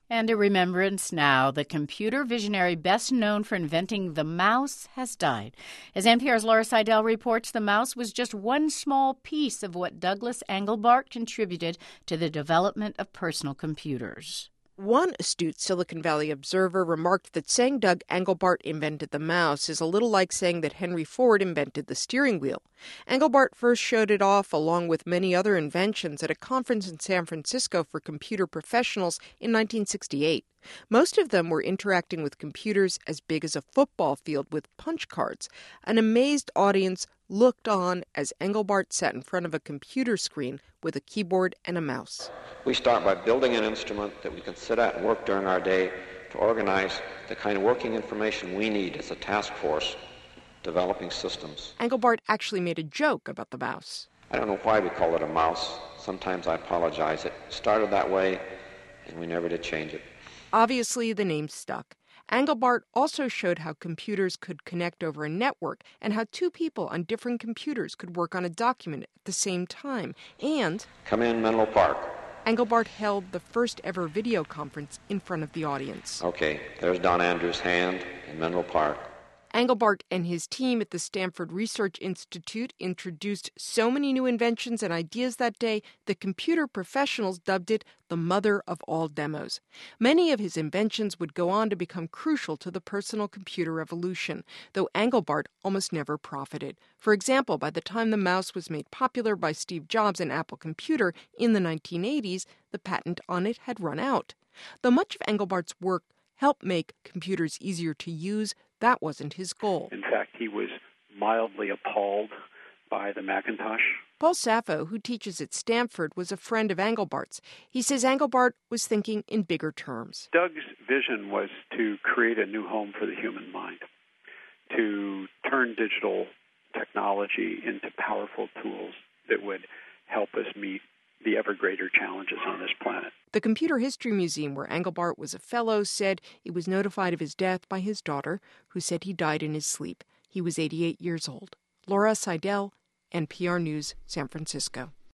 And a remembrance now, the computer visionary best known for inventing the mouse has died. As NPR's Laura Seidel reports, the mouse was just one small piece of what Douglas Engelbart contributed to the development of personal computers. One astute Silicon Valley observer remarked that saying Doug Engelbart invented the mouse is a little like saying that Henry Ford invented the steering wheel. Engelbart first showed it off along with many other inventions at a conference in San Francisco for computer professionals in 1968. Most of them were interacting with computers as big as a football field with punch cards. An amazed audience looked on as Engelbart sat in front of a computer screen with a keyboard and a mouse. We start by building an instrument that we can sit at and work during our day to organize the kind of working information we need as a task force developing systems. Engelbart actually made a joke about the mouse. I don't know why we call it a mouse. Sometimes I apologize. It started that way, and we never did change it. Obviously, the name stuck. Engelbart also showed how computers could connect over a network and how two people on different computers could work on a document at the same time. And come in, Menlo Park. Engelbart held the first ever video conference in front of the audience. Okay, there's Don Andrews' hand in Menlo Park. Engelbart and his team at the Stanford Research Institute introduced so many new inventions and ideas that day that computer professionals dubbed it the mother of all demos. Many of his inventions would go on to become crucial to the personal computer revolution, though Engelbart almost never profited. For example, by the time the mouse was made popular by Steve Jobs and Apple Computer in the 1980s, the patent on it had run out. Though much of Engelbart's work helped make computers easier to use, that wasn't his goal. In fact, he was mildly appalled by the Macintosh. Paul Saffo, who teaches at Stanford, was a friend of Engelbart's. He says Engelbart was thinking in bigger terms. Doug's vision was to create a new home for the human mind, to turn digital technology into powerful tools that would help us meet the ever greater challenges on this planet. The Computer History Museum, where Engelbart was a fellow, said it was notified of his death by his daughter, who said he died in his sleep. He was 88 years old. Laura Seidel, NPR News, San Francisco.